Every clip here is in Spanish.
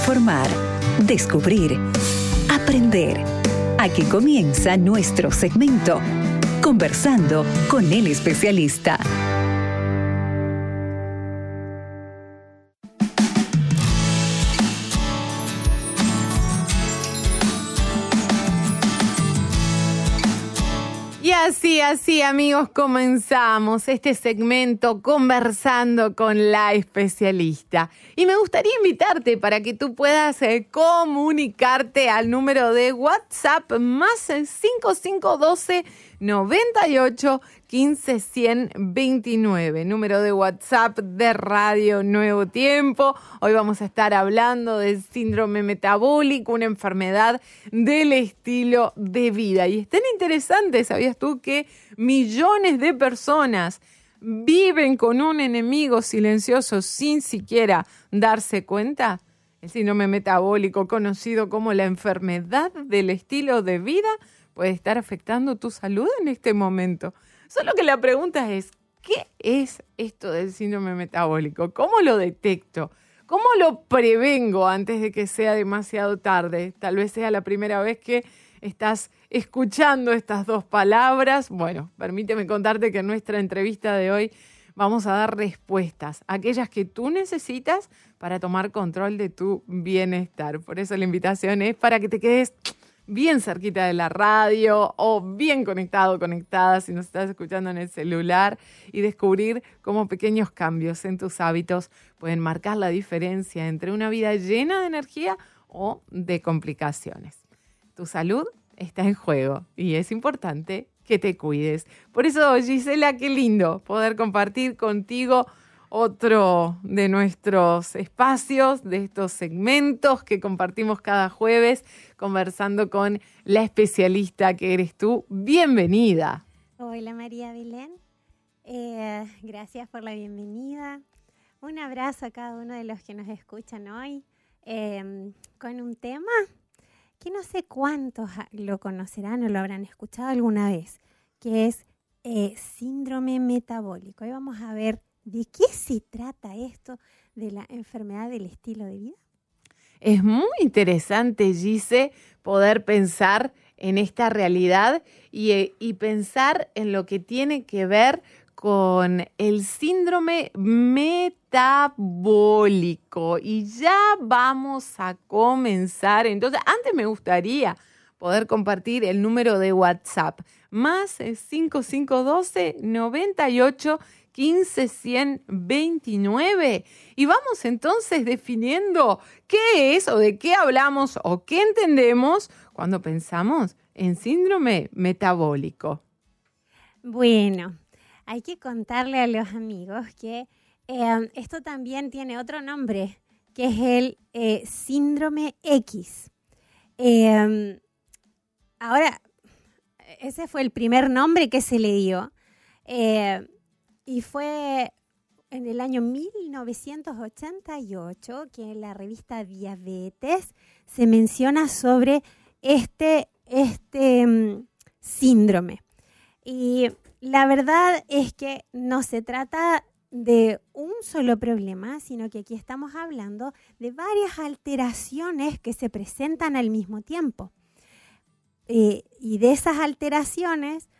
informar, descubrir, aprender. Aquí comienza nuestro segmento, Conversando con el especialista. Y así, amigos, comenzamos este segmento Conversando con la especialista. Y me gustaría invitarte para que tú puedas comunicarte al número de WhatsApp más 5512 98 15 129, número de WhatsApp de Radio Nuevo Tiempo. Hoy vamos a estar hablando del síndrome metabólico, una enfermedad del estilo de vida. Y es tan interesante, ¿sabías tú que millones de personas viven con un enemigo silencioso sin siquiera darse cuenta? El síndrome metabólico, conocido como la enfermedad del estilo de vida, puede estar afectando tu salud en este momento. Solo que la pregunta es, ¿qué es esto del síndrome metabólico? ¿Cómo lo detecto? ¿Cómo lo prevengo antes de que sea demasiado tarde? Tal vez sea la primera vez que estás escuchando estas dos palabras. Bueno, permíteme contarte que en nuestra entrevista de hoy vamos a dar respuestas, aquellas que tú necesitas para tomar control de tu bienestar. Por eso la invitación es para que te quedes bien cerquita de la radio o bien conectado, conectada si nos estás escuchando en el celular y descubrir cómo pequeños cambios en tus hábitos pueden marcar la diferencia entre una vida llena de energía o de complicaciones. Tu salud está en juego y es importante que te cuides. Por eso, Gisela, qué lindo poder compartir contigo otro de nuestros espacios, de estos segmentos que compartimos cada jueves, conversando con la especialista que eres tú. Bienvenida. Hola María Belén, gracias por la bienvenida. Un abrazo a cada uno de los que nos escuchan hoy con un tema que no sé cuántos lo conocerán o lo habrán escuchado alguna vez, que es síndrome metabólico. Hoy vamos a ver ¿de qué se trata esto de la enfermedad del estilo de vida? Es muy interesante, Gise, poder pensar en esta realidad y pensar en lo que tiene que ver con el síndrome metabólico. Y ya vamos a comenzar. Entonces, antes me gustaría poder compartir el número de WhatsApp, más 5512 98 15 129. Y vamos entonces definiendo qué es o de qué hablamos o qué entendemos cuando pensamos en síndrome metabólico. Bueno, hay que contarle a los amigos que esto también tiene otro nombre, que es el síndrome X. Ahora, ese fue el primer nombre que se le dio. Y fue en el año 1988 que en la revista Diabetes se menciona sobre este síndrome. Y la verdad es que no se trata de un solo problema, sino que aquí estamos hablando de varias alteraciones que se presentan al mismo tiempo. Y de esas alteraciones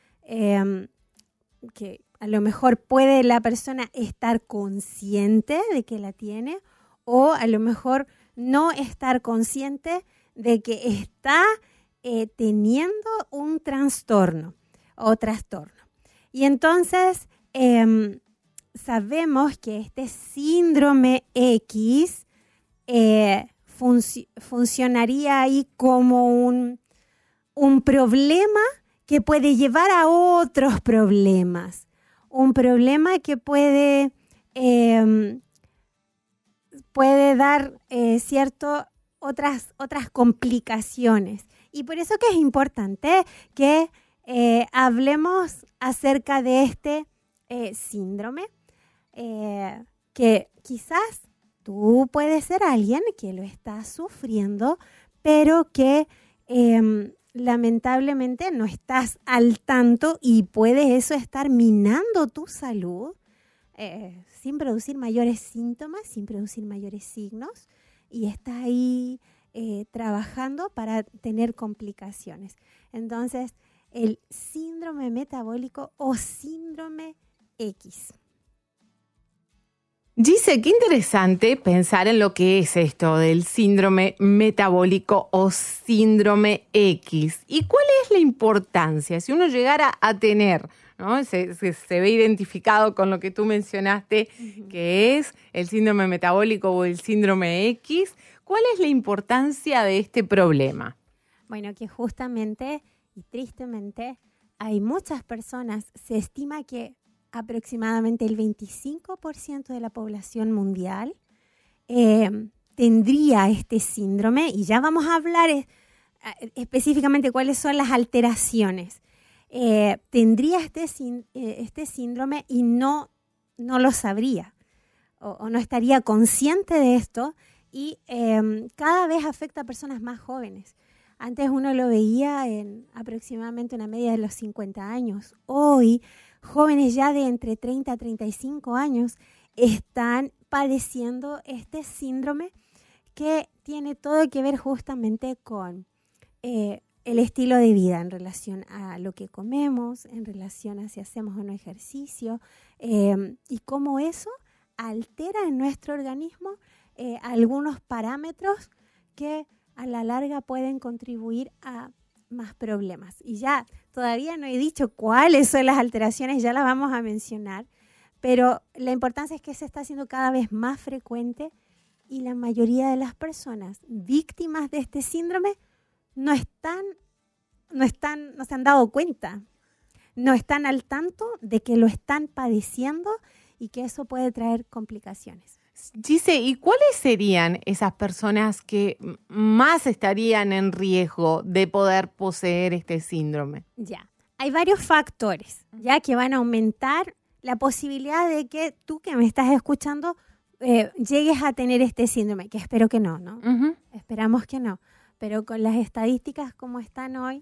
que a lo mejor puede la persona estar consciente de que la tiene o a lo mejor no estar consciente de que está teniendo un trastorno o trastorno. Y entonces sabemos que este síndrome X funcionaría ahí como un problema que puede llevar a otros problemas. Un problema que puede dar otras complicaciones. Y por eso que es importante que hablemos acerca de este síndrome, que quizás tú puedes ser alguien que lo está sufriendo, pero que lamentablemente no estás al tanto y puede eso estar minando tu salud sin producir mayores síntomas, sin producir mayores signos. y está ahí trabajando para tener complicaciones. Entonces, el síndrome metabólico o síndrome X. Gise, qué interesante pensar en lo que es esto del síndrome metabólico o síndrome X. ¿Y cuál es la importancia? Si uno llegara a tener, ¿no? Se ve identificado con lo que tú mencionaste, que es el síndrome metabólico o el síndrome X, ¿cuál es la importancia de este problema? Bueno, que justamente y tristemente hay muchas personas, se estima que aproximadamente el 25% de la población mundial tendría este síndrome, y ya vamos a hablar específicamente cuáles son las alteraciones. Tendría este síndrome y no lo sabría o no estaría consciente de esto, y cada vez afecta a personas más jóvenes. Antes uno lo veía en aproximadamente una media de los 50 años. Hoy, jóvenes ya de entre 30 a 35 años están padeciendo este síndrome, que tiene todo que ver justamente con el estilo de vida en relación a lo que comemos, en relación a si hacemos o no ejercicio, y cómo eso altera en nuestro organismo algunos parámetros que a la larga pueden contribuir a más problemas. Y ya todavía no he dicho cuáles son las alteraciones, ya las vamos a mencionar, pero la importancia es que se está haciendo cada vez más frecuente, y la mayoría de las personas víctimas de este síndrome no se han dado cuenta, no están al tanto de que lo están padeciendo y que eso puede traer complicaciones. Gise, ¿y cuáles serían esas personas que más estarían en riesgo de poder poseer este síndrome? Ya, hay varios factores ya que van a aumentar la posibilidad de que tú que me estás escuchando llegues a tener este síndrome, que espero que no, ¿no? Uh-huh. Esperamos que no, pero con las estadísticas como están hoy,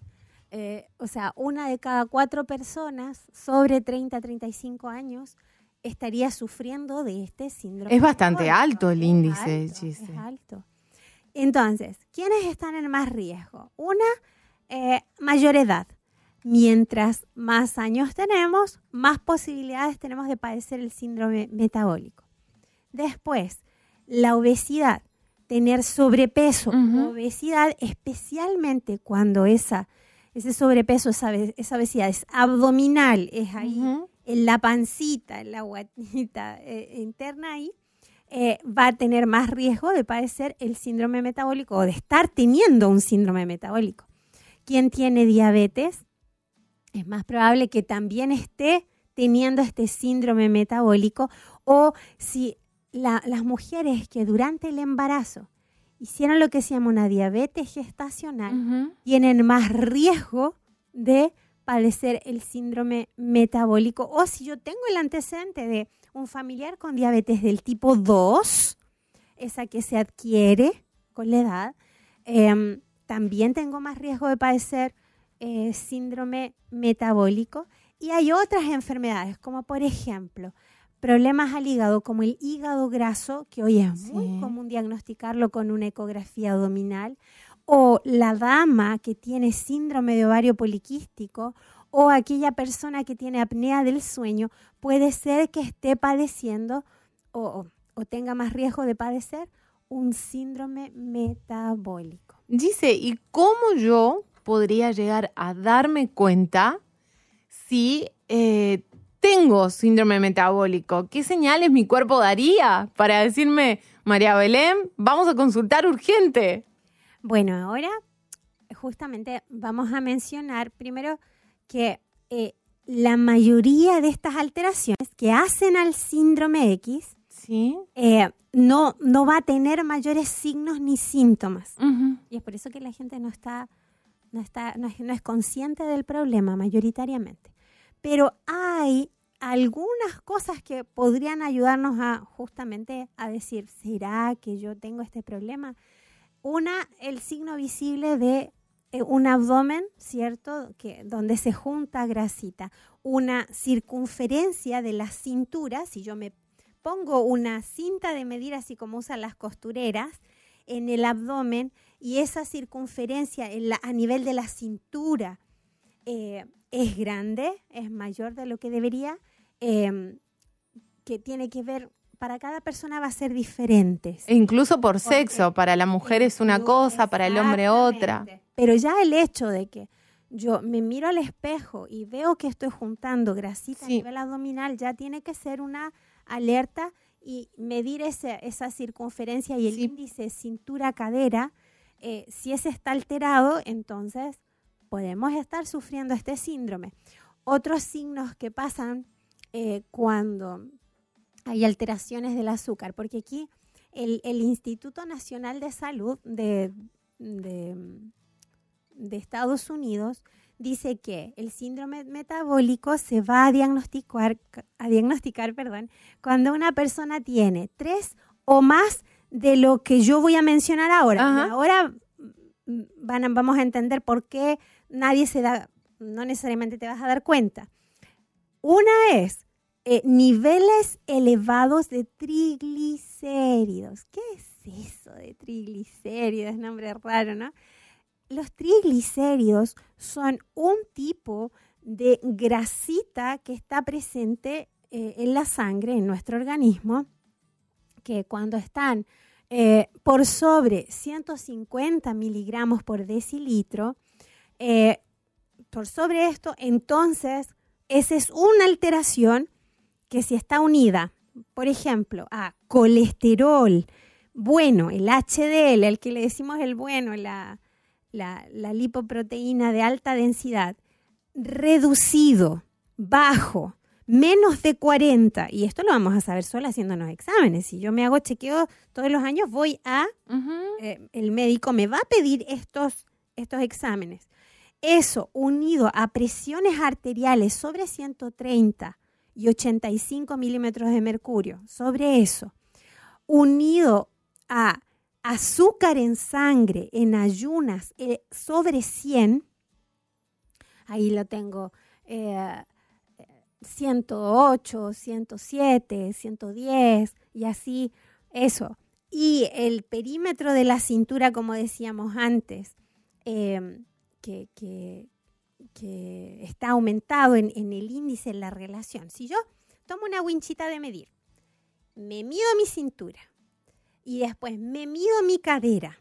o sea, 1 de cada 4 personas sobre 30 a 35 años estaría sufriendo de este síndrome. Es bastante alto el índice, Gise. Es alto. Entonces, ¿quiénes están en más riesgo? Una, mayor edad. Mientras más años tenemos, más posibilidades tenemos de padecer el síndrome metabólico. Después, la obesidad. Tener sobrepeso, obesidad, especialmente cuando ese sobrepeso, esa obesidad es abdominal, es ahí, en la pancita, en la guatita interna ahí, va a tener más riesgo de padecer el síndrome metabólico o de estar teniendo un síndrome metabólico. Quien tiene diabetes es más probable que también esté teniendo este síndrome metabólico, o si las mujeres que durante el embarazo hicieron lo que se llama una diabetes gestacional, tienen más riesgo de padecer el síndrome metabólico. O si yo tengo el antecedente de un familiar con diabetes del tipo 2, esa que se adquiere con la edad, también tengo más riesgo de padecer síndrome metabólico. Y hay otras enfermedades, como por ejemplo problemas al hígado, como el hígado graso, que hoy es muy común diagnosticarlo con una ecografía abdominal, o la dama que tiene síndrome de ovario poliquístico, o aquella persona que tiene apnea del sueño, puede ser que esté padeciendo o tenga más riesgo de padecer un síndrome metabólico. Gise, ¿y cómo yo podría llegar a darme cuenta si tengo síndrome metabólico? ¿Qué señales mi cuerpo daría para decirme, María Belén, vamos a consultar urgente? Bueno, ahora justamente vamos a mencionar primero que la mayoría de estas alteraciones que hacen al síndrome X no va a tener mayores signos ni síntomas. Y es por eso que la gente no es consciente del problema mayoritariamente. Pero hay algunas cosas que podrían ayudarnos justamente a decir, ¿será que yo tengo este problema? Una, el signo visible de un abdomen, ¿cierto? Donde se junta grasita. Una circunferencia de la cintura, si yo me pongo una cinta de medir así como usan las costureras, en el abdomen y esa circunferencia a nivel de la cintura es grande, es mayor de lo que debería, que tiene que ver, para cada persona va a ser diferente. E incluso por sexo, para la mujer es una cosa, para el hombre otra. Pero ya el hecho de que yo me miro al espejo y veo que estoy juntando grasita a nivel abdominal, ya tiene que ser una alerta y medir esa circunferencia y el índice cintura-cadera. Si ese está alterado, entonces podemos estar sufriendo este síndrome. Otros signos que pasan cuando hay alteraciones del azúcar, porque aquí el Instituto Nacional de Salud de Estados Unidos dice que el síndrome metabólico se va a diagnosticar cuando una persona tiene 3 o más de lo que yo voy a mencionar ahora. Ahora vamos a entender por qué no necesariamente te vas a dar cuenta. Una es niveles elevados de triglicéridos. ¿Qué es eso de triglicéridos? Nombre raro, ¿no? Los triglicéridos son un tipo de grasita que está presente en la sangre, en nuestro organismo, que cuando están por sobre 150 miligramos por decilitro, por sobre esto, entonces esa es una alteración que si está unida, por ejemplo, a colesterol bueno, el HDL, el que le decimos el bueno, la lipoproteína de alta densidad, reducido, bajo, menos de 40, y esto lo vamos a saber solo haciéndonos exámenes. Si yo me hago chequeo todos los años, voy a, el médico me va a pedir estos exámenes. Eso unido a presiones arteriales sobre 130 y 85 milímetros de mercurio, sobre eso, unido a azúcar en sangre, en ayunas, sobre 100, ahí lo tengo, 108, 107, 110 y así, eso. Y el perímetro de la cintura, como decíamos antes, que está aumentado en el índice, en la relación. Si yo tomo una winchita de medir, me mido mi cintura y después me mido mi cadera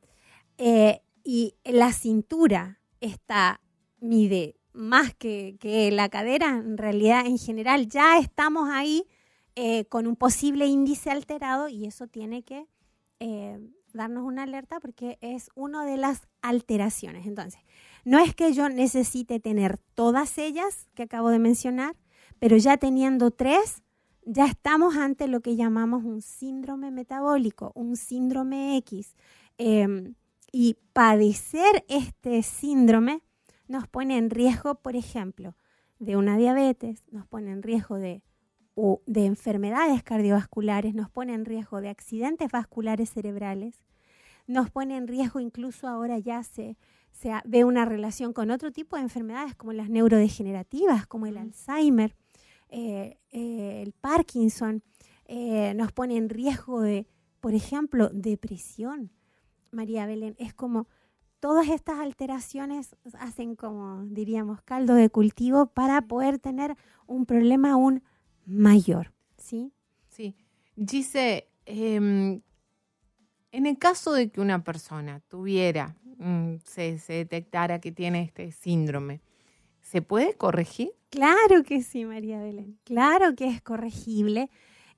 y la cintura mide más que la cadera, en realidad en general ya estamos ahí con un posible índice alterado y eso tiene que darnos una alerta porque es una de las alteraciones. Entonces, no es que yo necesite tener todas ellas que acabo de mencionar, pero ya teniendo 3, ya estamos ante lo que llamamos un síndrome metabólico, un síndrome X. Y padecer este síndrome nos pone en riesgo, por ejemplo, de una diabetes, nos pone en riesgo de enfermedades cardiovasculares, nos pone en riesgo de accidentes vasculares cerebrales, nos pone en riesgo, incluso ahora ya se ve una relación con otro tipo de enfermedades como las neurodegenerativas, como el Alzheimer, el Parkinson, nos pone en riesgo de, por ejemplo, depresión. María Belén, es como todas estas alteraciones hacen, como diríamos, caldo de cultivo para poder tener un problema aún mayor, ¿sí? Sí. Gise, en el caso de que una persona tuviera, se detectara que tiene este síndrome, ¿se puede corregir? Claro que sí, María Belén. Claro que es corregible.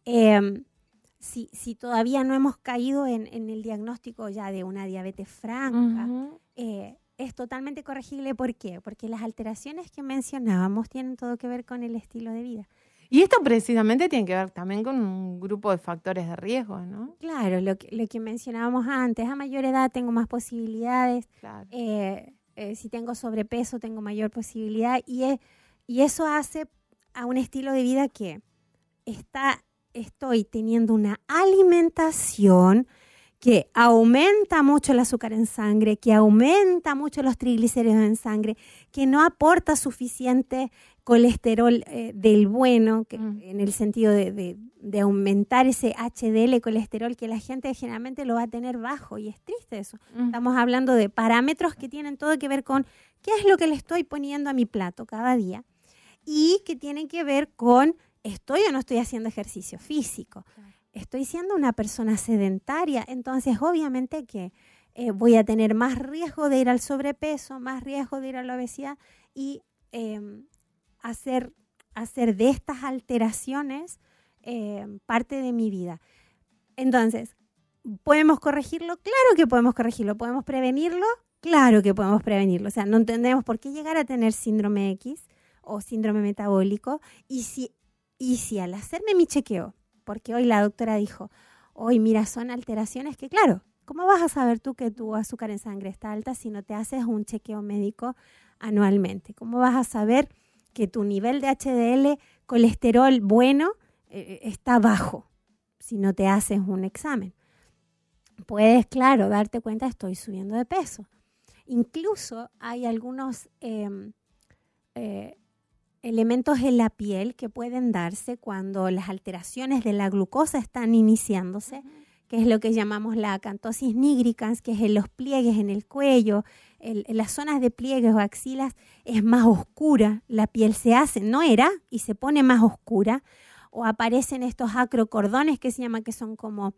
Si todavía no hemos caído en el diagnóstico ya de una diabetes franca, es totalmente corregible. ¿Por qué? Porque las alteraciones que mencionábamos tienen todo que ver con el estilo de vida. Y esto precisamente tiene que ver también con un grupo de factores de riesgo, ¿no? Claro, lo que mencionábamos antes, a mayor edad tengo más posibilidades, Claro. Si tengo sobrepeso tengo mayor posibilidad y eso hace a un estilo de vida que estoy teniendo una alimentación que aumenta mucho el azúcar en sangre, que aumenta mucho los triglicéridos en sangre, que no aporta suficiente colesterol del bueno, que, en el sentido de aumentar ese HDL colesterol, que la gente generalmente lo va a tener bajo, y es triste eso. Estamos hablando de parámetros que tienen todo que ver con qué es lo que le estoy poniendo a mi plato cada día, y que tienen que ver con ¿estoy o no estoy haciendo ejercicio físico? Claro. ¿Estoy siendo una persona sedentaria? Entonces, obviamente que voy a tener más riesgo de ir al sobrepeso, más riesgo de ir a la obesidad, y hacer de estas alteraciones parte de mi vida. Entonces, ¿podemos corregirlo? Claro que podemos corregirlo. ¿Podemos prevenirlo? Claro que podemos prevenirlo. O sea, no entendemos por qué llegar a tener síndrome X o síndrome metabólico, y si al hacerme mi chequeo, porque hoy la doctora dijo, hoy mira, son alteraciones que, claro, ¿cómo vas a saber tú que tu azúcar en sangre está alta si no te haces un chequeo médico anualmente? ¿Cómo vas a saber que tu nivel de HDL, colesterol bueno, está bajo si no te haces un examen? Puedes, claro, darte cuenta, estoy subiendo de peso. Incluso hay algunos elementos en la piel que pueden darse cuando las alteraciones de la glucosa están iniciándose, que es lo que llamamos la acantosis nigricans, que es en los pliegues en el cuello, en las zonas de pliegues o axilas es más oscura, la piel se hace, no era, y se pone más oscura, o aparecen estos acrocordones que se llaman, que son como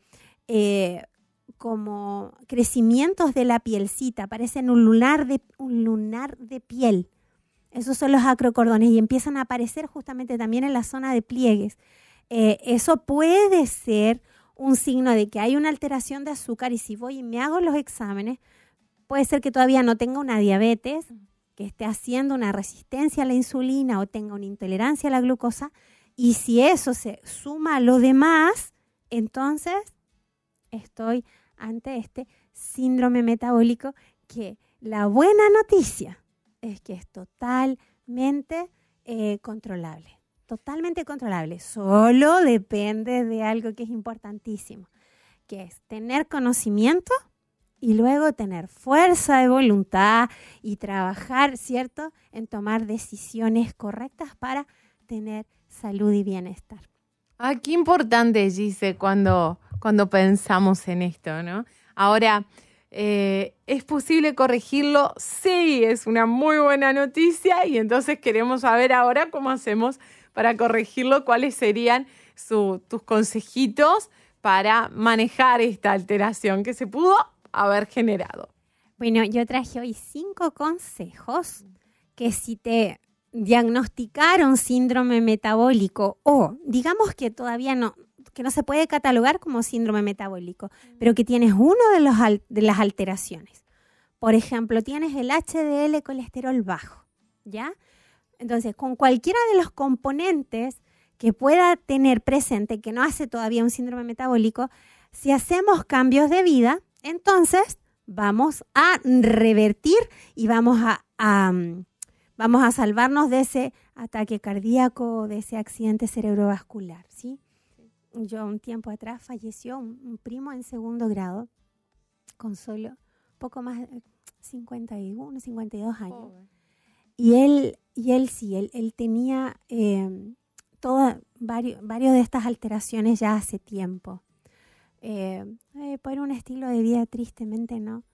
crecimientos de la pielcita, parecen un lunar de piel. Esos son los acrocordones y empiezan a aparecer justamente también en la zona de pliegues. Eso puede ser un signo de que hay una alteración de azúcar, y si voy y me hago los exámenes, puede ser que todavía no tenga una diabetes, que esté haciendo una resistencia a la insulina o tenga una intolerancia a la glucosa, y si eso se suma a lo demás, entonces estoy ante este síndrome metabólico, que la buena noticia es que es totalmente controlable. Totalmente controlable. Solo depende de algo que es importantísimo, que es tener conocimiento y luego tener fuerza de voluntad y trabajar, ¿cierto?, en tomar decisiones correctas para tener salud y bienestar. Ah, qué importante, Gise, cuando pensamos en esto, ¿no? Ahora, ¿es posible corregirlo? Sí, es una muy buena noticia, y entonces queremos saber ahora cómo hacemos para corregirlo, cuáles serían tus consejitos para manejar esta alteración que se pudo haber generado. Bueno, yo traje hoy 5 consejos que si te diagnosticaron síndrome metabólico, o digamos que todavía no se puede catalogar como síndrome metabólico, pero que tienes uno de las alteraciones. Por ejemplo, tienes el HDL colesterol bajo, ¿ya? Entonces, con cualquiera de los componentes que pueda tener presente, que no hace todavía un síndrome metabólico, si hacemos cambios de vida, entonces vamos a revertir y vamos a salvarnos de ese ataque cardíaco, de ese accidente cerebrovascular, ¿sí? Yo un tiempo atrás falleció un primo en 2º grado con solo poco más de 51, 52 años. Oh. Y él tenía varios de estas alteraciones ya hace tiempo. Por un estilo de vida tristemente, ¿no?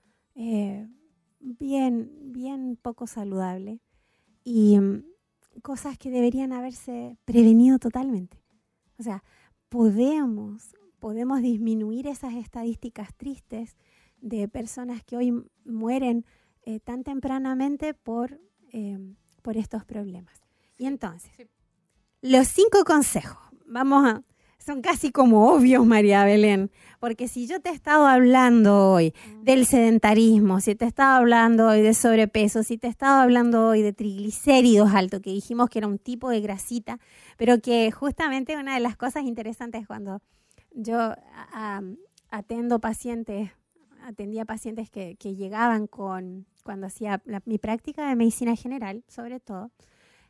Bien poco saludable. Y cosas que deberían haberse prevenido totalmente. O sea, podemos disminuir esas estadísticas tristes de personas que hoy mueren tan tempranamente por estos problemas. Y entonces, los 5 consejos, son casi como obvios, María Belén, porque si yo te he estado hablando hoy del sedentarismo, si te he estado hablando hoy de sobrepeso, si te he estado hablando hoy de triglicéridos altos, que dijimos que era un tipo de grasita, pero que justamente una de las cosas interesantes cuando yo atendía pacientes que llegaban cuando hacía mi práctica de medicina general, sobre todo,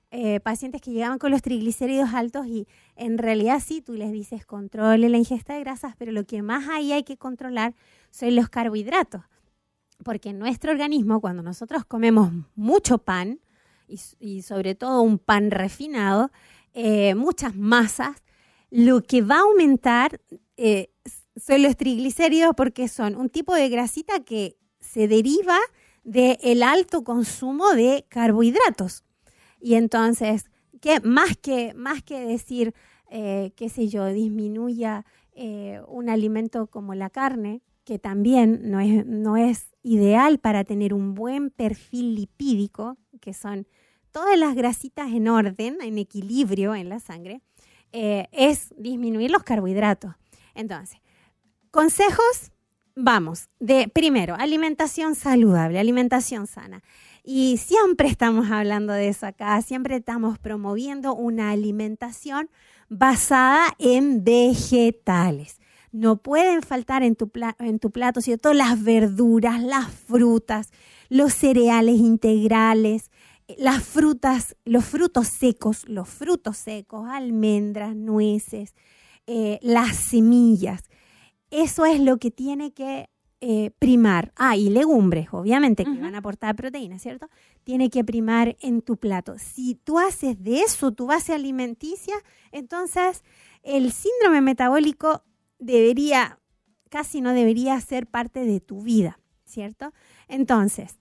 pacientes que llegaban con los triglicéridos altos y en realidad sí, tú les dices controle la ingesta de grasas, pero lo que más ahí hay que controlar son los carbohidratos. Porque en nuestro organismo, cuando nosotros comemos mucho pan, y sobre todo un pan refinado, muchas masas, lo que va a aumentar son los triglicéridos porque son un tipo de grasita que se deriva del alto consumo de carbohidratos. Y entonces, más que decir, qué sé yo, disminuya un alimento como la carne, que también no es ideal para tener un buen perfil lipídico, que son todas las grasitas en orden, en equilibrio en la sangre, es disminuir los carbohidratos. Entonces, consejos, vamos, primero, alimentación saludable, alimentación sana. Y siempre estamos hablando de eso acá, siempre estamos promoviendo una alimentación basada en vegetales. No pueden faltar en tu plato, ¿cierto? Las verduras, las frutas, los cereales integrales, las frutas, los frutos secos, almendras, nueces, las semillas. Eso es lo que tiene que primar. Y legumbres, obviamente, que van a aportar proteínas, ¿cierto? Tiene que primar en tu plato. Si tú haces de eso tu base alimenticia, entonces el síndrome metabólico casi no debería ser parte de tu vida, ¿cierto? Entonces,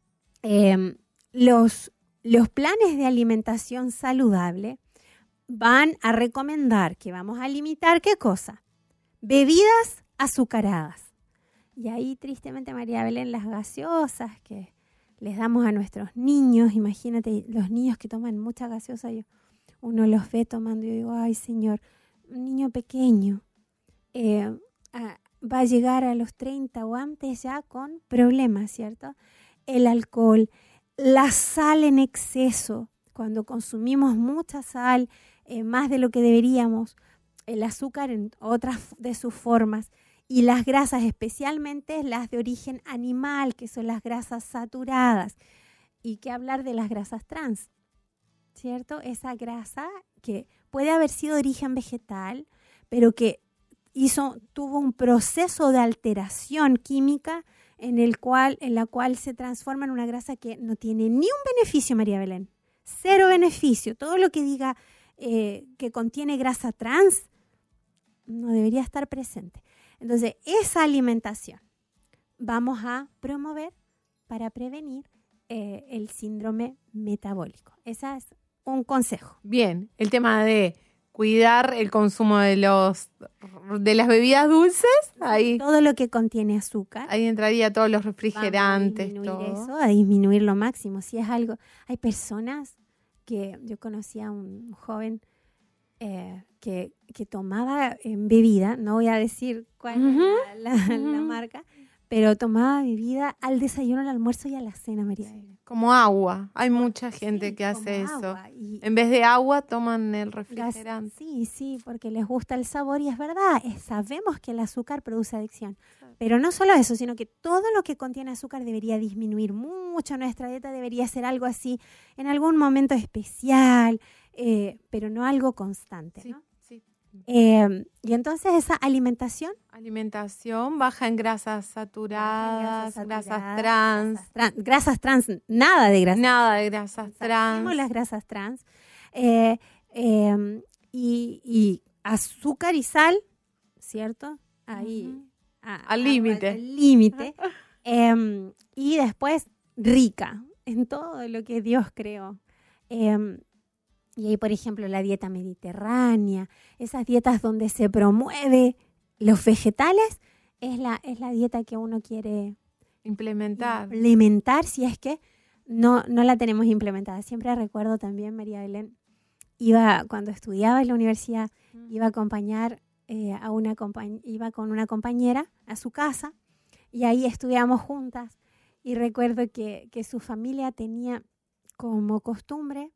los planes de alimentación saludable van a recomendar que vamos a limitar, ¿qué cosa? Bebidas azucaradas. Y ahí, tristemente, María Belén, las gaseosas que les damos a nuestros niños, imagínate, los niños que toman mucha gaseosa, uno los ve tomando y yo digo, ay, Señor, un niño pequeño, va a llegar a los 30 o antes ya con problemas, ¿cierto? El alcohol, la sal en exceso, cuando consumimos mucha sal, más de lo que deberíamos, el azúcar en otras de sus formas, y las grasas, especialmente las de origen animal, que son las grasas saturadas. Y qué hablar de las grasas trans, ¿cierto? Esa grasa que puede haber sido de origen vegetal, pero que tuvo un proceso de alteración química en la cual se transforma en una grasa que no tiene ni un beneficio, María Belén. Cero beneficio. Todo lo que diga que contiene grasa trans no debería estar presente. Entonces, esa alimentación vamos a promover para prevenir el síndrome metabólico. Ese es un consejo. Bien, el tema de cuidar el consumo de las bebidas dulces, ahí todo lo que contiene azúcar. Ahí entraría todos los refrigerantes, a disminuir lo máximo. Si es algo, hay personas que yo conocía a un joven que tomaba bebida, no voy a decir cuál es la marca, pero tomaba bebida al desayuno, al almuerzo y a la cena, María. Como agua. Hay mucha gente que hace eso. En vez de agua toman el refrigerante. Sí, porque les gusta el sabor y es verdad. Sabemos que el azúcar produce adicción. Pero no solo eso, sino que todo lo que contiene azúcar debería disminuir mucho. Nuestra dieta debería ser algo así en algún momento especial, pero no algo constante, ¿no? Sí. Y entonces esa alimentación baja en grasas saturadas, grasas trans. Grasas trans, nada de grasas trans. Saquemos las grasas trans. Y azúcar y sal, ¿cierto? Ahí. Al límite. Y después rica en todo lo que Dios creó. Y ahí, por ejemplo, la dieta mediterránea, esas dietas donde se promueve los vegetales, es la dieta que uno quiere implementar si es que no la tenemos implementada. Siempre recuerdo también, María Belén, cuando estudiaba en la universidad, iba a acompañar iba con una compañera a su casa y ahí estudiamos juntas. Y recuerdo que su familia tenía como costumbre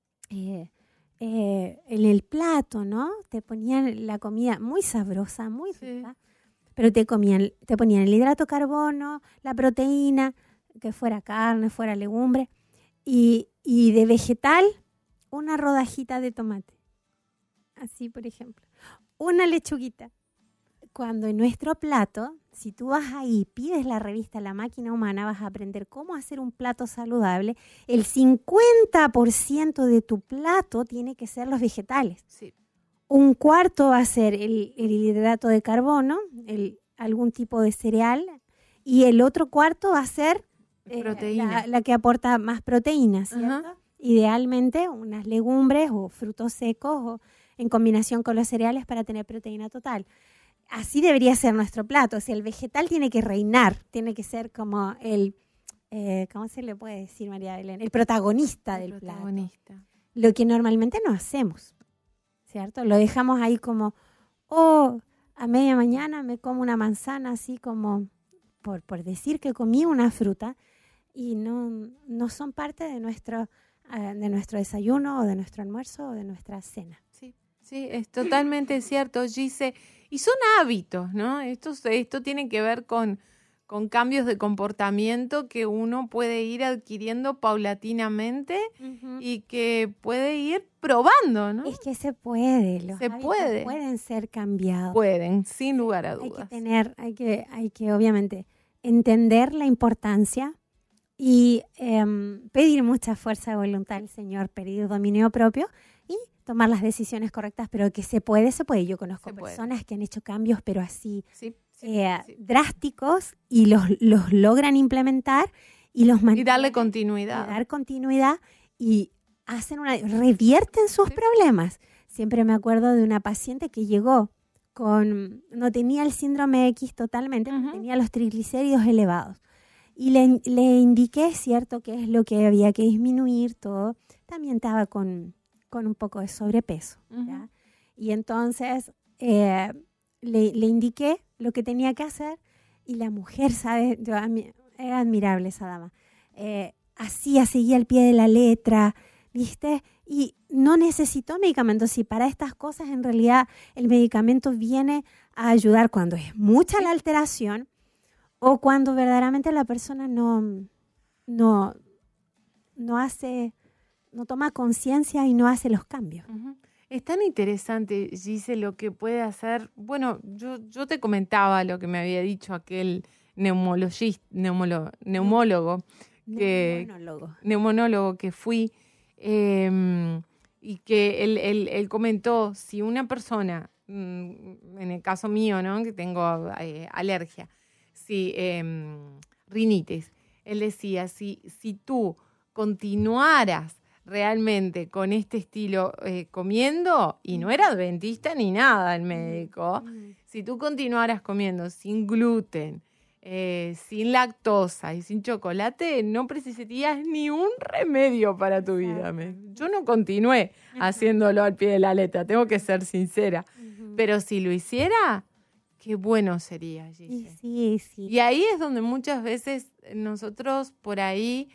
en el plato, ¿no? Te ponían la comida muy sabrosa, muy rica, pero te ponían el hidrato de carbono, la proteína, que fuera carne, fuera legumbre, y de vegetal, una rodajita de tomate. Así, por ejemplo. Una lechuguita. Cuando en nuestro plato, si tú vas ahí y pides la revista La Máquina Humana, vas a aprender cómo hacer un plato saludable. El 50% de tu plato tiene que ser los vegetales. Sí. Un cuarto va a ser el hidrato de carbono, algún tipo de cereal, y el otro cuarto va a ser la que aporta más proteínas, ¿cierto? Uh-huh. Idealmente unas legumbres o frutos secos o en combinación con los cereales para tener proteína total. Así debería ser nuestro plato. O sea, el vegetal tiene que reinar, tiene que ser como ¿cómo se le puede decir, María Belén? El protagonista del plato. Lo que normalmente no hacemos, ¿cierto? Lo dejamos ahí como, a media mañana me como una manzana, así como por decir que comí una fruta, y no son parte de nuestro desayuno o de nuestro almuerzo o de nuestra cena. Sí, es totalmente cierto, Gise. Y son hábitos, ¿no? Esto tiene que ver con cambios de comportamiento que uno puede ir adquiriendo paulatinamente uh-huh. y que puede ir probando, ¿no? Es que se puede, los hábitos pueden ser cambiados. Pueden, sin lugar a dudas. Hay que obviamente entender la importancia y pedir mucha fuerza de voluntad al Señor, pedir dominio propio y tomar las decisiones correctas, pero que se puede. Yo conozco personas que han hecho cambios, pero así drásticos, y los logran implementar y los mantienen. Y darle continuidad. Dar continuidad y revierten sus problemas. Siempre me acuerdo de una paciente que llegó no tenía el síndrome X totalmente, uh-huh. tenía los triglicéridos elevados. Y le indiqué, cierto, qué es lo que había que disminuir, todo. También estaba con un poco de sobrepeso. Uh-huh. ¿Ya? Y entonces le indiqué lo que tenía que hacer, y la mujer, ¿sabes? Era admirable esa dama. Seguía al pie de la letra, ¿viste? Y no necesitó medicamentos. Y para estas cosas, en realidad, el medicamento viene a ayudar cuando es mucha la alteración o cuando verdaderamente la persona no toma conciencia y no hace los cambios. Uh-huh. Es tan interesante, Gise, lo que puede hacer. Bueno, yo te comentaba lo que me había dicho aquel neumonólogo que fui, y que él comentó, si una persona, en el caso mío, ¿no?, que tengo alergia, rinitis, él decía, si tú continuaras realmente con este estilo comiendo, y no era adventista ni nada el médico, si tú continuaras comiendo sin gluten, sin lactosa y sin chocolate, no precisarías ni un remedio para tu vida. Yo no continué haciéndolo al pie de la letra, tengo que ser sincera, pero si lo hiciera, qué bueno sería, Gise. Sí. Y ahí es donde muchas veces nosotros por ahí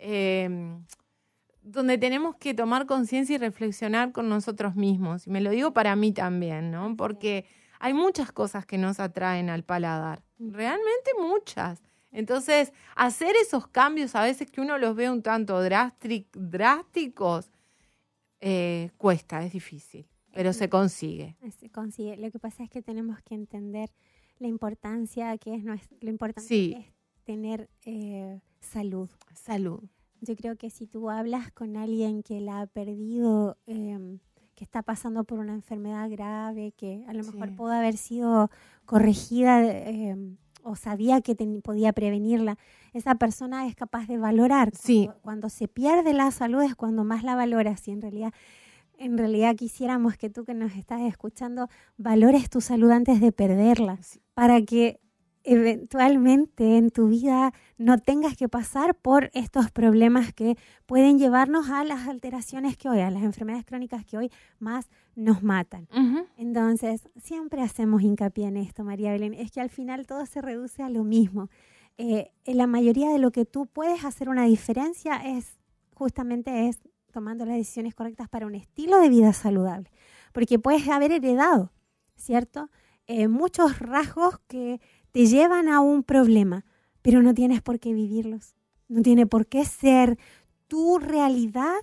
donde tenemos que tomar conciencia y reflexionar con nosotros mismos. Y me lo digo para mí también, ¿no? Porque hay muchas cosas que nos atraen al paladar. Realmente muchas. Entonces, hacer esos cambios, a veces que uno los ve un tanto drásticos, cuesta, es difícil. Pero se consigue. Se consigue. Lo que pasa es que tenemos que entender la importancia que es tener salud. Salud. Yo creo que si tú hablas con alguien que la ha perdido, que está pasando por una enfermedad grave, que a lo mejor pudo haber sido corregida o sabía que podía prevenirla, esa persona es capaz de valorar. Sí. Cuando se pierde la salud es cuando más la valoras, y en realidad quisiéramos que tú, que nos estás escuchando, valores tu salud antes de perderla, para que eventualmente en tu vida no tengas que pasar por estos problemas que pueden llevarnos a las alteraciones que hoy, a las enfermedades crónicas que hoy más nos matan. Uh-huh. Entonces, siempre hacemos hincapié en esto, María Belén, es que al final todo se reduce a lo mismo. En la mayoría de lo que tú puedes hacer una diferencia es tomando las decisiones correctas para un estilo de vida saludable, porque puedes haber heredado, ¿cierto? Muchos rasgos que te llevan a un problema, pero no tienes por qué vivirlos. No tiene por qué ser tu realidad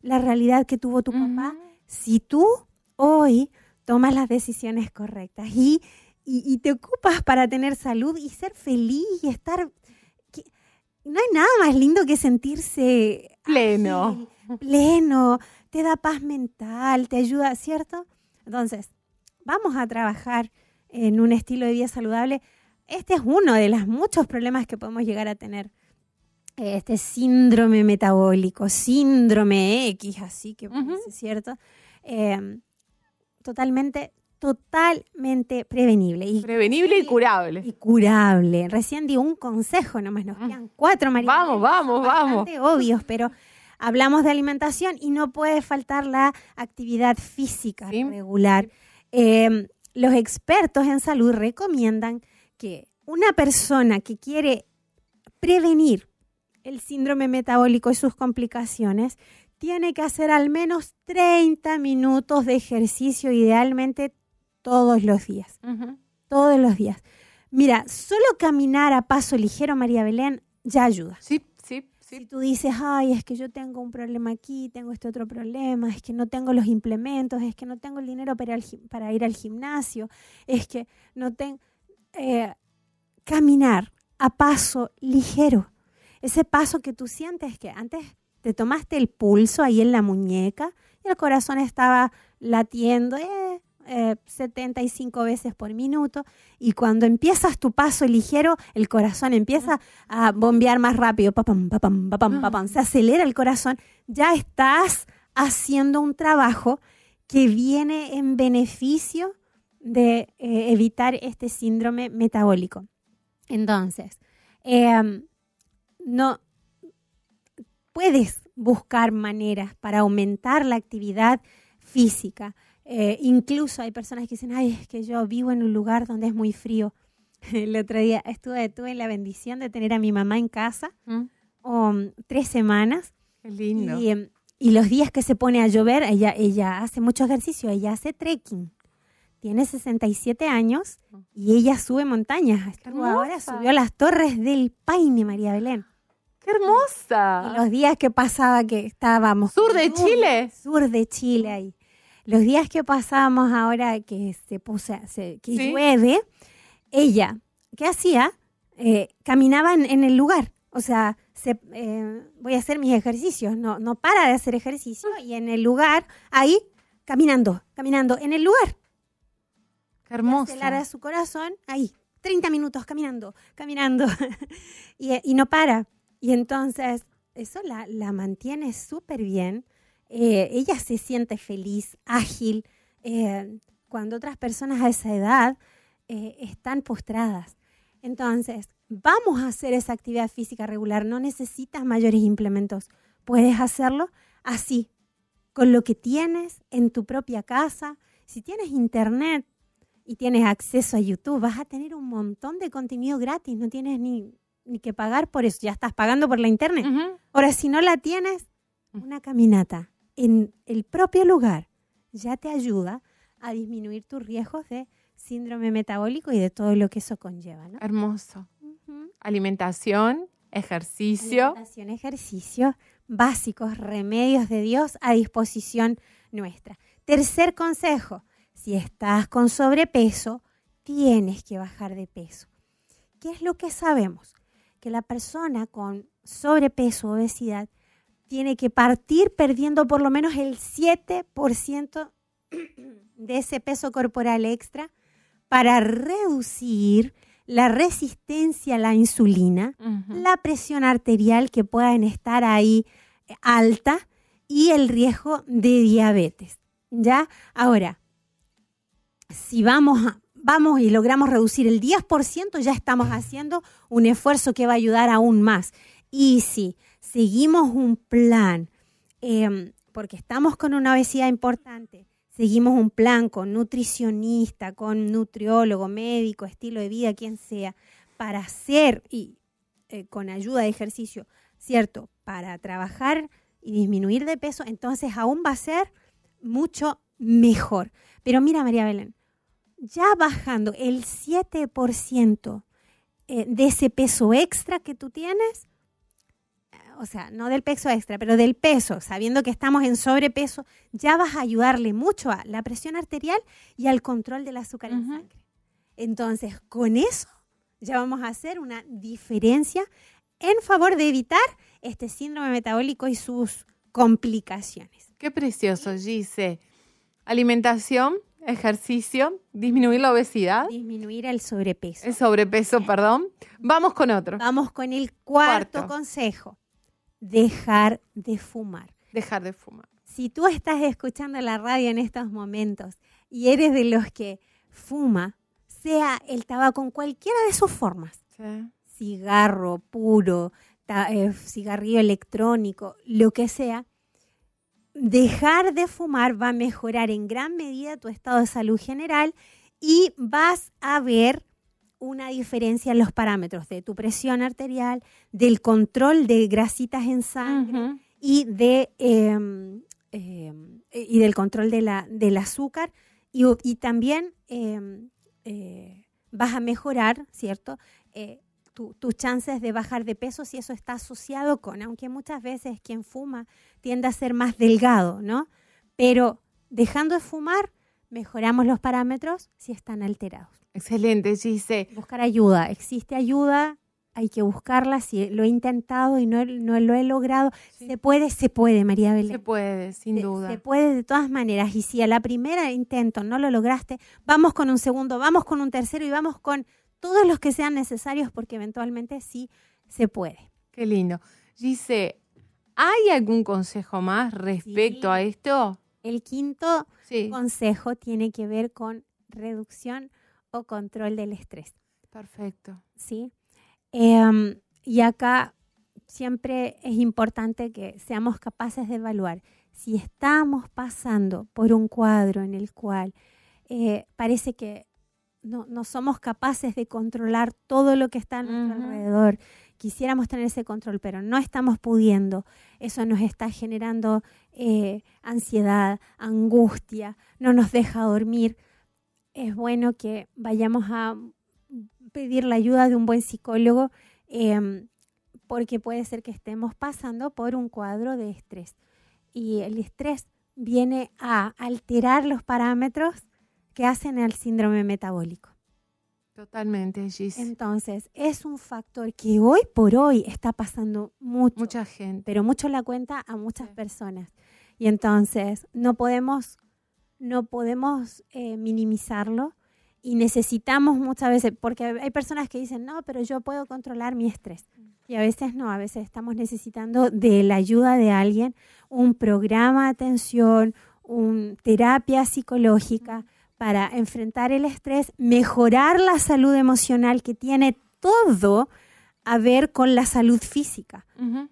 la realidad que tuvo tu papá si tú hoy tomas las decisiones correctas y te ocupas para tener salud y ser feliz y estar... No hay nada más lindo que sentirse pleno. Pleno, te da paz mental, te ayuda, ¿cierto? Entonces, vamos a trabajar en un estilo de vida saludable. Este es uno de los muchos problemas que podemos llegar a tener. Este síndrome metabólico, síndrome X, así que parece cierto. Totalmente prevenible. Prevenible y curable. Y curable. Recién di un consejo, nomás nos quedan 4, María. Vamos. Bastante obvios, pero hablamos de alimentación y no puede faltar la actividad física regular. Los expertos en salud recomiendan que una persona que quiere prevenir el síndrome metabólico y sus complicaciones tiene que hacer al menos 30 minutos de ejercicio, idealmente todos los días. Todos los días. Mira, solo caminar a paso ligero, María Belén, ya ayuda. Sí. Si tú dices, ay, es que yo tengo un problema aquí, tengo este otro problema, es que no tengo los implementos, es que no tengo el dinero para ir al gimnasio, es que no tengo... caminar a paso ligero. Ese paso que tú sientes que antes te tomaste el pulso ahí en la muñeca y el corazón estaba latiendo 75 veces por minuto, y cuando empiezas tu paso ligero, el corazón empieza a bombear más rápido, se acelera el corazón, ya estás haciendo un trabajo que viene en beneficio de evitar este síndrome metabólico. Entonces, no puedes buscar maneras para aumentar la actividad física. Incluso hay personas que dicen, ay, es que yo vivo en un lugar donde es muy frío. El otro día tuve la bendición de tener a mi mamá en casa 3 semanas. Qué lindo. Y los días que se pone a llover, ella hace mucho ejercicio, ella hace trekking. Tiene 67 años y ella sube montañas. Ahora subió a las Torres del Paine, María Belén. ¡Qué hermosa! Y los días que pasaba que estábamos... ¿Sur de Chile? Sur de Chile, ahí. Los días que pasábamos ahora que llueve, ella, ¿qué hacía? Caminaba en el lugar. O sea, voy a hacer mis ejercicios. No para de hacer ejercicio. Y en el lugar, ahí, caminando en el lugar. ¡Qué hermosa! Acelera su corazón, ahí, 30 minutos caminando. y no para. Y entonces, eso la mantiene súper bien. Ella se siente feliz, ágil, cuando otras personas a esa edad están postradas. Entonces, vamos a hacer esa actividad física regular. No necesitas mayores implementos. Puedes hacerlo así, con lo que tienes en tu propia casa. Si tienes internet y tienes acceso a YouTube, vas a tener un montón de contenido gratis. No tienes ni que pagar por eso. Ya estás pagando por la internet. Ahora, si no la tienes, una caminata en el propio lugar ya te ayuda a disminuir tus riesgos de síndrome metabólico y de todo lo que eso conlleva, ¿no? Hermoso. Alimentación, ejercicio. Básicos, remedios de Dios a disposición nuestra. Tercer consejo, si estás con sobrepeso, tienes que bajar de peso. ¿Qué es lo que sabemos? Que la persona con sobrepeso o obesidad tiene que partir perdiendo por lo menos el 7% de ese peso corporal extra para reducir la resistencia a la insulina, la presión arterial que puedan estar ahí alta y el riesgo de diabetes. ¿Ya? Ahora, si vamos y logramos reducir el 10%, ya estamos haciendo un esfuerzo que va a ayudar aún más. Y si seguimos un plan, porque estamos con una obesidad importante, seguimos un plan con nutricionista, con nutriólogo, médico, estilo de vida, quien sea, para hacer y con ayuda de ejercicio, ¿cierto? Para trabajar y disminuir de peso, entonces aún va a ser mucho mejor. Pero mira, María Belén, ya bajando el 7% de ese peso extra que tú tienes, o sea, no del peso extra, pero del peso, sabiendo que estamos en sobrepeso, ya vas a ayudarle mucho a la presión arterial y al control del azúcar en sangre. Entonces, con eso ya vamos a hacer una diferencia en favor de evitar este síndrome metabólico y sus complicaciones. Qué precioso, Gise. Alimentación, ejercicio, disminuir la obesidad. Disminuir el sobrepeso. El sobrepeso, perdón. Vamos con otro. Vamos con el cuarto consejo. Dejar de fumar. Dejar de fumar. Si tú estás escuchando la radio en estos momentos y eres de los que fuma, sea el tabaco en cualquiera de sus formas, cigarro puro, cigarrillo electrónico, lo que sea, dejar de fumar va a mejorar en gran medida tu estado de salud general y vas a ver una diferencia en los parámetros de tu presión arterial, del control de grasitas en sangre y del control del azúcar y también vas a mejorar, ¿cierto? Tus chances de bajar de peso si eso está asociado con, aunque muchas veces quien fuma tiende a ser más delgado, ¿no? Pero dejando de fumar, mejoramos los parámetros si están alterados. Excelente, Gise. Buscar ayuda. Existe ayuda, hay que buscarla. Si lo he intentado y no lo he logrado, se puede, María Belén. Se puede, sin duda. Se puede de todas maneras. Y si a la primera intento no lo lograste, vamos con un segundo, vamos con un tercero y vamos con todos los que sean necesarios porque eventualmente sí se puede. Qué lindo. Gise, ¿hay algún consejo más respecto a esto? El quinto consejo tiene que ver con reducción o control del estrés. Perfecto. ¿Sí? Y acá siempre es importante que seamos capaces de evaluar si estamos pasando por un cuadro en el cual parece que no somos capaces de controlar todo lo que está a nuestro alrededor. Quisiéramos tener ese control, pero no estamos pudiendo. Eso nos está generando ansiedad, angustia, no nos deja dormir. Es bueno que vayamos a pedir la ayuda de un buen psicólogo porque puede ser que estemos pasando por un cuadro de estrés. Y el estrés viene a alterar los parámetros que hacen al síndrome metabólico. Totalmente, Gis. Entonces, es un factor que hoy por hoy está pasando mucha gente, pero mucho la cuenta a muchas personas. Y entonces, no podemos minimizarlo y necesitamos muchas veces, porque hay personas que dicen, no, pero yo puedo controlar mi estrés. Y a veces no, a veces estamos necesitando de la ayuda de alguien, un programa de atención, una terapia psicológica, para enfrentar el estrés, mejorar la salud emocional que tiene todo a ver con la salud física.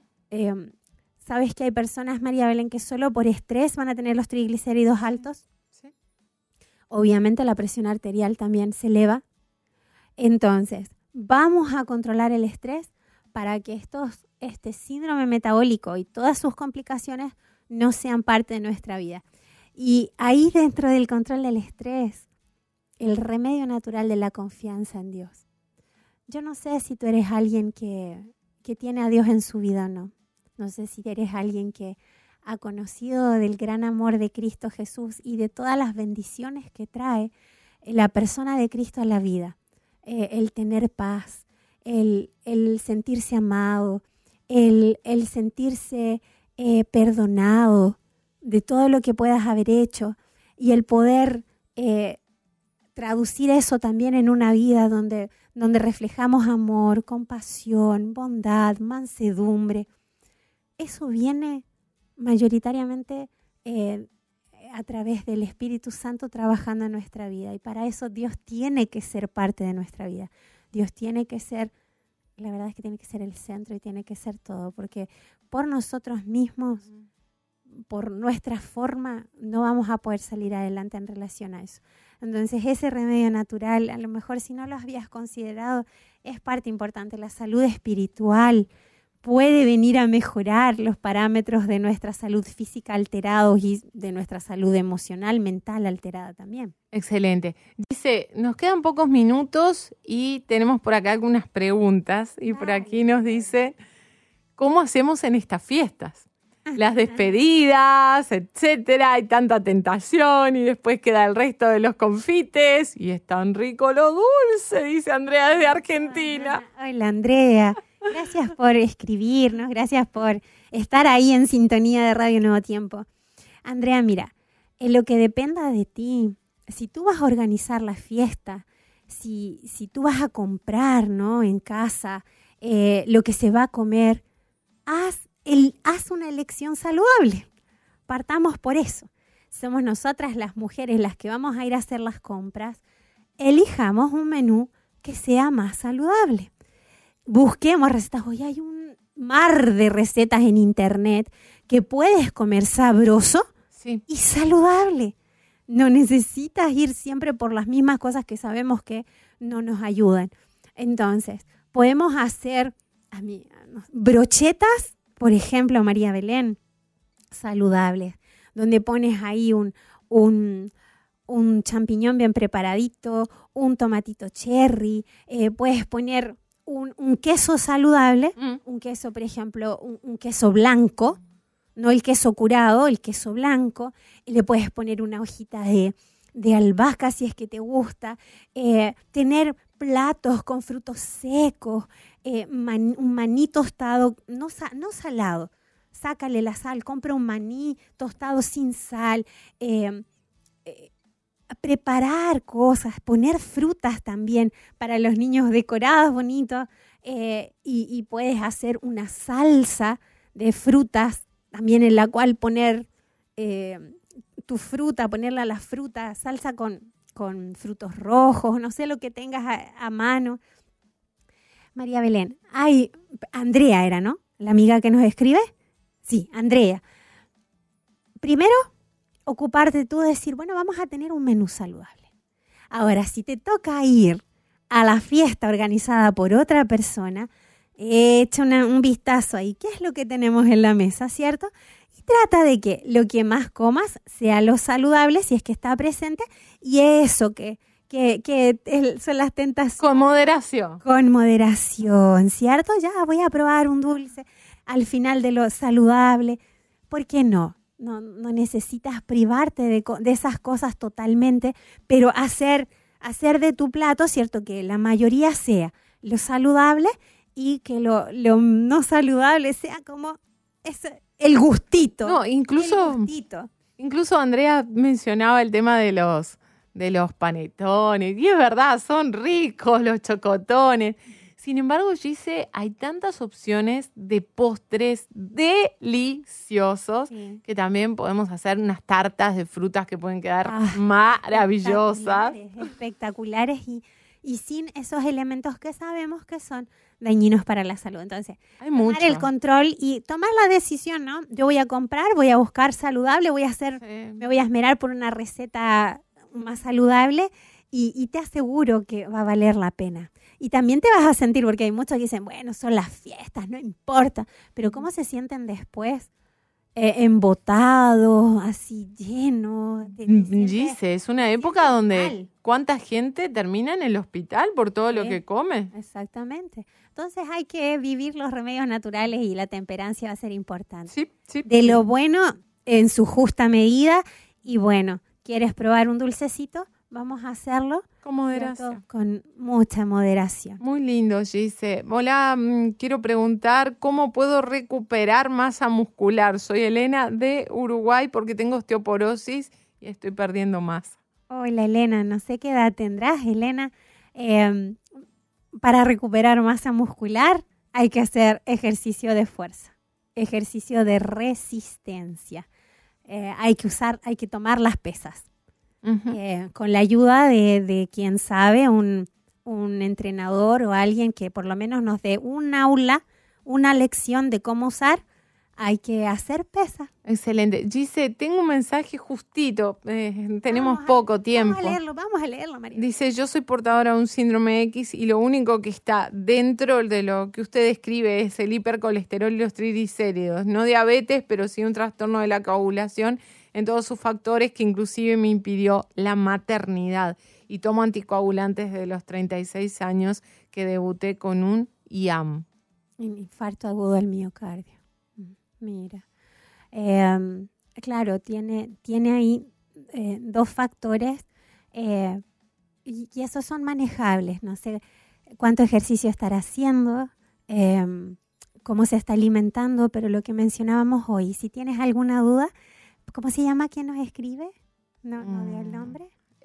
¿Sabes que hay personas, María Belén, que solo por estrés van a tener los triglicéridos altos? Sí. Obviamente la presión arterial también se eleva. Entonces, vamos a controlar el estrés para que este síndrome metabólico y todas sus complicaciones no sean parte de nuestra vida. Y ahí dentro del control del estrés, el remedio natural de la confianza en Dios. Yo no sé si tú eres alguien que tiene a Dios en su vida o no. No sé si eres alguien que ha conocido del gran amor de Cristo Jesús y de todas las bendiciones que trae la persona de Cristo a la vida. El tener paz, el sentirse amado, el sentirse perdonado de todo lo que puedas haber hecho y el poder traducir eso también en una vida donde reflejamos amor, compasión, bondad, mansedumbre. Eso viene mayoritariamente a través del Espíritu Santo trabajando en nuestra vida y para eso Dios tiene que ser parte de nuestra vida. Dios tiene que ser, la verdad es que tiene que ser el centro y tiene que ser todo, porque por nosotros mismos, por nuestra forma, no vamos a poder salir adelante en relación a eso. Entonces, ese remedio natural, a lo mejor si no lo habías considerado, es parte importante. La salud espiritual puede venir a mejorar los parámetros de nuestra salud física alterados y de nuestra salud emocional, mental alterada también. Excelente. Dice, nos quedan pocos minutos y tenemos por acá algunas preguntas. Y por aquí nos dice, cómo hacemos en estas fiestas. Las despedidas, etcétera, hay tanta tentación y después queda el resto de los confites y es tan rico lo dulce, dice Andrea desde Argentina. Hola Andrea, gracias por escribirnos, gracias por estar ahí en sintonía de Radio Nuevo Tiempo. Andrea, mira, en lo que dependa de ti, si tú vas a organizar la fiesta, si tú vas a comprar, ¿no?, en casa lo que se va a comer, haz una elección saludable. Partamos por eso. Somos nosotras las mujeres las que vamos a ir a hacer las compras. Elijamos un menú que sea más saludable. Busquemos recetas. Hoy hay un mar de recetas en internet que puedes comer sabroso y saludable. No necesitas ir siempre por las mismas cosas que sabemos que no nos ayudan. Entonces, podemos hacer brochetas, por ejemplo, María Belén, saludables, donde pones ahí un champiñón bien preparadito, un tomatito cherry, puedes poner un queso saludable, un queso, por ejemplo, un queso blanco, no el queso curado, el queso blanco, y le puedes poner una hojita de albahaca si es que te gusta, tener platos con frutos secos, un maní tostado, no salado, sácale la sal, compra un maní tostado sin sal, preparar cosas, poner frutas también para los niños decoradas bonitos, y puedes hacer una salsa de frutas también en la cual poner tu fruta, ponerla a la fruta, salsa con frutos rojos, no sé lo que tengas a mano. María Belén, Andrea era, ¿no? La amiga que nos escribe. Sí, Andrea. Primero, ocuparte tú de decir, bueno, vamos a tener un menú saludable. Ahora, si te toca ir a la fiesta organizada por otra persona, echa un vistazo ahí. ¿Qué es lo que tenemos en la mesa, cierto? Y trata de que lo que más comas sea lo saludable, si es que está presente, y eso que son las tentaciones. Con moderación. Con moderación, ¿cierto? Ya voy a probar un dulce al final de lo saludable. ¿Por qué no? No necesitas privarte de esas cosas totalmente, pero hacer de tu plato, ¿cierto? Que la mayoría sea lo saludable y que lo no saludable sea como el gustito. No, incluso Andrea mencionaba el tema de los panetones, y es verdad, son ricos los chocotones. Sin embargo, Gise, hay tantas opciones de postres deliciosos que también podemos hacer unas tartas de frutas que pueden quedar maravillosas. Espectaculares y sin esos elementos que sabemos que son dañinos para la salud. Entonces, tomar el control y tomar la decisión, ¿no? Yo voy a comprar, voy a buscar saludable, me voy a esmerar por una receta más saludable y te aseguro que va a valer la pena. Y también te vas a sentir, porque hay muchos que dicen, bueno, son las fiestas, no importa, pero ¿cómo se sienten después? Embotados, así llenos. Gise, es una época donde ¿cuánta gente termina en el hospital por todo lo que come? Exactamente. Entonces hay que vivir los remedios naturales y la temperancia va a ser importante. Sí. De lo bueno en su justa medida y bueno, ¿quieres probar un dulcecito? Vamos a hacerlo. Con moderación. Con mucha moderación. Muy lindo, Gise. Hola, quiero preguntar, ¿cómo puedo recuperar masa muscular? Soy Elena de Uruguay porque tengo osteoporosis y estoy perdiendo masa. Hola, Elena. No sé qué edad tendrás, Elena. Para recuperar masa muscular hay que hacer ejercicio de fuerza, ejercicio de resistencia. Hay que tomar las pesas. Con la ayuda de quien sabe, un entrenador o alguien que por lo menos nos dé un aula, una lección de cómo usar, hay que hacer pesas. Excelente. Gise, tengo un mensaje justito, tenemos poco tiempo. Vamos a leerlo, María. Dice, yo soy portadora de un síndrome X y lo único que está dentro de lo que usted describe es el hipercolesterol y los triglicéridos. No diabetes, pero sí un trastorno de la coagulación en todos sus factores que inclusive me impidió la maternidad. Y tomo anticoagulantes desde los 36 años que debuté con un IAM. Un infarto agudo del miocardio. Mira. Claro, tiene ahí 2 factores y esos son manejables. No sé cuánto ejercicio estará haciendo, cómo se está alimentando, pero lo que mencionábamos hoy, si tienes alguna duda, ¿cómo se llama quien nos escribe? No veo el nombre.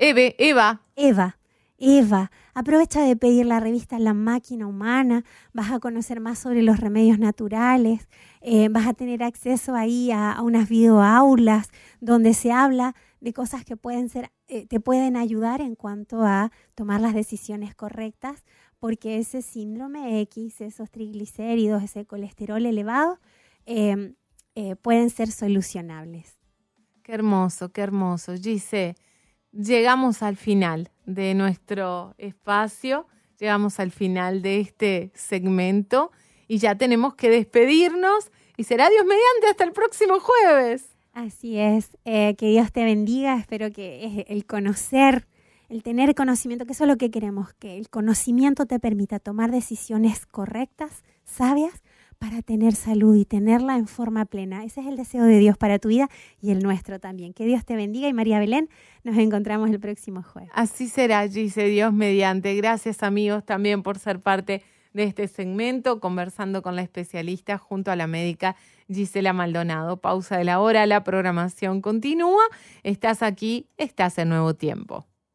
Eva, aprovecha de pedir la revista La Máquina Humana, vas a conocer más sobre los remedios naturales, vas a tener acceso ahí a unas videoaulas donde se habla de cosas que te pueden ayudar en cuanto a tomar las decisiones correctas, porque ese síndrome X, esos triglicéridos, ese colesterol elevado, pueden ser solucionables. Qué hermoso, Gise. Llegamos al final de nuestro espacio, llegamos al final de este segmento y ya tenemos que despedirnos y será Dios mediante hasta el próximo jueves. Así es, que Dios te bendiga, espero que el conocer, el tener conocimiento, que eso es lo que queremos, que el conocimiento te permita tomar decisiones correctas, sabias, para tener salud y tenerla en forma plena. Ese es el deseo de Dios para tu vida y el nuestro también. Que Dios te bendiga y María Belén, nos encontramos el próximo jueves. Así será, Gise, Dios mediante. Gracias, amigos, también por ser parte de este segmento, conversando con la especialista junto a la médica Gisela Maldonado. Pausa de la hora, la programación continúa. Estás aquí, estás en Nuevo Tiempo.